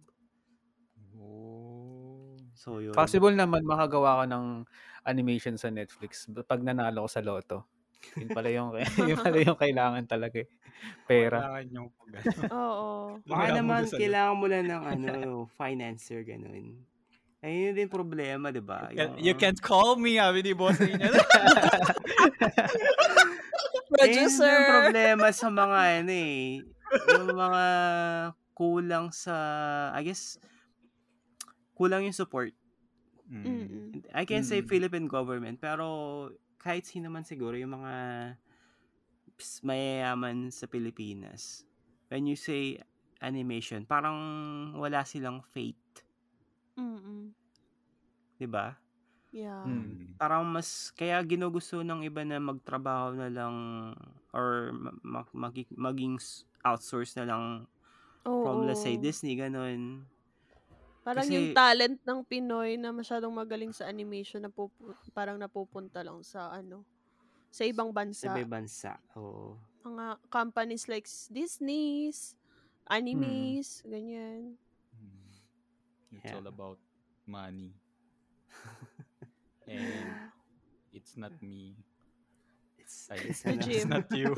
Oh. So, yun. Possible naman makagawa ka ng animation sa Netflix pag nanalo ko sa loto. Yun pala yung, yun pala yung kailangan talaga eh. Pera. Kailangan nyo pag Oo. Baka Lumaya naman, muna sa kailangan mo lang ng ano, financer, ganun. Ayun din problema, di ba? You, you can't call me, sabi ni boss niya. Producer. Ayun yung problema sa mga ano eh. Yung mga kulang sa, I guess, kulang yung support. Mm-mm. I can say Mm. Philippine government, pero kahit sino man siguro, yung mga ps- mayayaman sa Pilipinas, when you say animation, parang wala silang faith. Mm-mm. Diba? Yeah. Mm. Parang mas, kaya ginugusto ng iba na magtrabaho na lang or ma- ma- magi- maging s- outsource na lang from, let's say, Oo. Disney, ganun. Parang Kasi- yung talent ng Pinoy na masyadong magaling sa animation na pupu- parang napupunta lang sa ano, sa ibang Sa bansa. ibang bansa. Oo. Mga companies like s- Disney's, animes, ganyan. It's Yeah. all about money. And it's not me. It's, Ay, it's, The ano, gym. It's not you.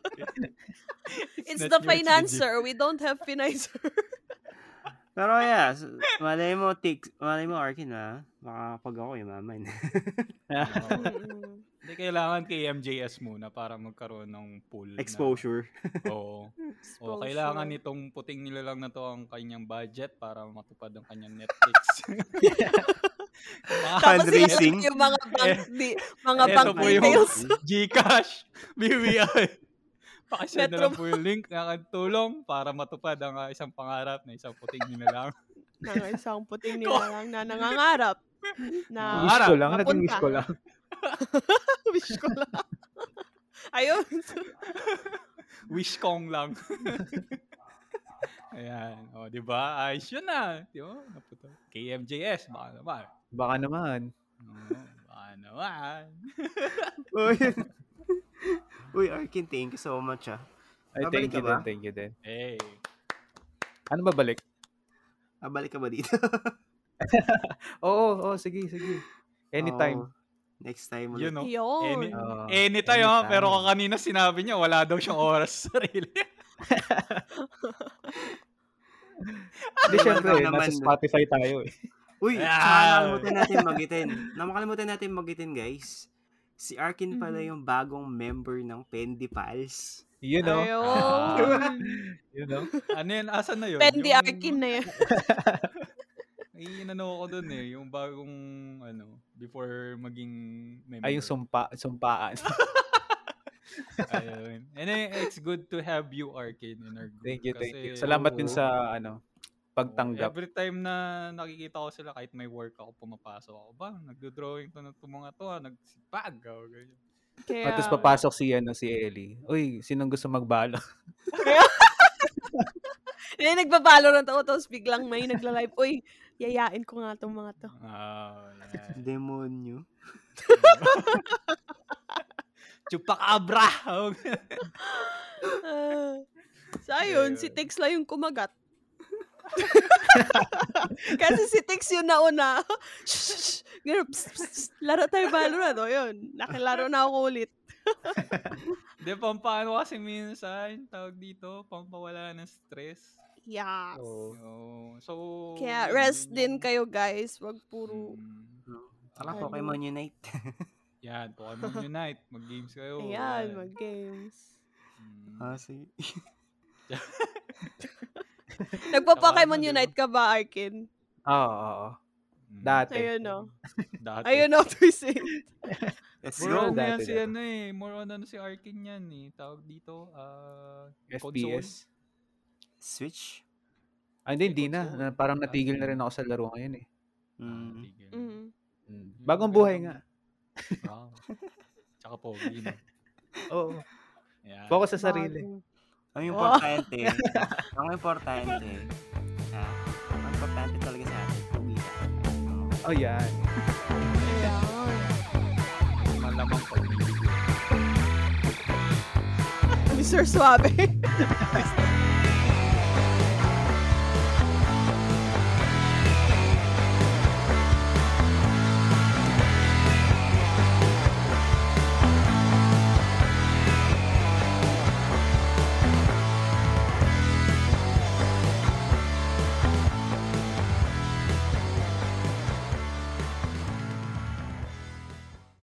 It's not the you, it's financer. We don't have financer. Pero yeah, s- malay mo, tik, malay mo, Arkin, ha? Baka pag ako, yumaman. Oo. Mm-mm. Hindi, kailangan kay M J S muna para magkaroon ng pool. na- Exposure. Oo. O, Exposure. kailangan nitong puting nilalang na to ang kanyang budget para matupad ang kanyang Netflix. Mga- Tapos Fundraising. ilalagay yung mga bank, di, mga Ito bank po yung details. Gcash, B B I. Pakisend na Metro- lang po yung link na tulong para matupad ang ah, isang pangarap na isang puting nilalang. ng isang puting nilalang na nangangarap na Wish ko lang, mapunta. naging wish ko lang. Wish ko lang. Ayun. Wish kong lang. Ayan. O, di ba? Ayos yun na. Di ba? Naputo. K M J S, baka naman. Baka naman. Oo, baka naman. Uy, Uy, Arkin, thank you so much, ah. Ay, Babalik thank you ka ba? din, thank you din. Hey. Ano ba balik? Babalik ka ba dito? Oo, oo, sige, sige. Anytime. Oo. Next time You ulit. know. Yun. Any, Oo, anytime, ha? anytime. Pero kanina sinabi niya, wala daw siyang oras sa sarili. Hindi, Normal syempre, lang eh, naman. nasa Spotify tayo eh. Uy, Ah! tsaka nakalimutan natin magitin. Nakalimutan natin magitin, guys. Si Arkin pala Mhm. yung bagong member ng Pendi Pals. You know? Ayun. You know? Ano yan? Asan na yun? Pendi Yung- Arkin na yan. Ay, inano ko dun eh. Yung bagong, ano, before maging member. Ay, yung sumpa, sumpaan. Ayun. And then, it's good to have you, Arkin, in our group. Thank you, thank you. Kasi, Salamat din oo, sa, ano, pagtanggap. every time na nakikita ko sila, kahit may work ako, pumapasok ako, ba, nagdo-drawing to ng itong mga to, ha, nagsipag. O, ganyan. Kaya, Tapos papasok si, ano, si Ellie. Uy, sinong gusto magbalo? eh, nagbabalorant ako, tapos biglang may nagla-live. Uy, yayain ko nga tong mga to. Ah, yan. Demonyo. Chupacabra! Ah. So, ayun, si Ayun. Tix lang yung kumagat. Kasi si Tix yung nauna. Shh, ganun, psst, psst, psst. Laro tayo Valorant. O yun, nakilaro na ako ulit. Di, pampaano kasi minsan, tawag dito, pampawala ng stress. Yeah. Oo. Oh, so, Kaya yun, rest yun din yung- kayo guys. Wag puro... Mm, Saka Ano? Pokemon Unite. yan, Pokemon Unite. Mag-games kayo. Ayan, yan. mag-games. Mm. ah, sige. Nagpa-Pokemon Saka ano, di ba? Unite ka ba, Arkin? Oo, oo, oo. Mm. Dati. Ayun o. Dati. Ayun o, twist it. Let's More go. on yan Dati, si dati. ano eh. More on ano si Arkin yan eh. Tawag dito, ah, F console. P S. Switch. Ah, hindi, May hindi na. console. Na- Parang Ah, natigil na hindi. rin ako sa laro ngayon eh. Ah, Mm. tigil. Mm. Mm. Yung Bagong buhay magandang- nga. Wow. Tsaka pogi, no? Oo. Yan. Focus sa sarili. Bago. Ang Wow. importante, ang importante, ha? Ang importante talaga sa atin, kumita. Oh, yan. Ayan. Malamang pagbibigyan. Mister Suave.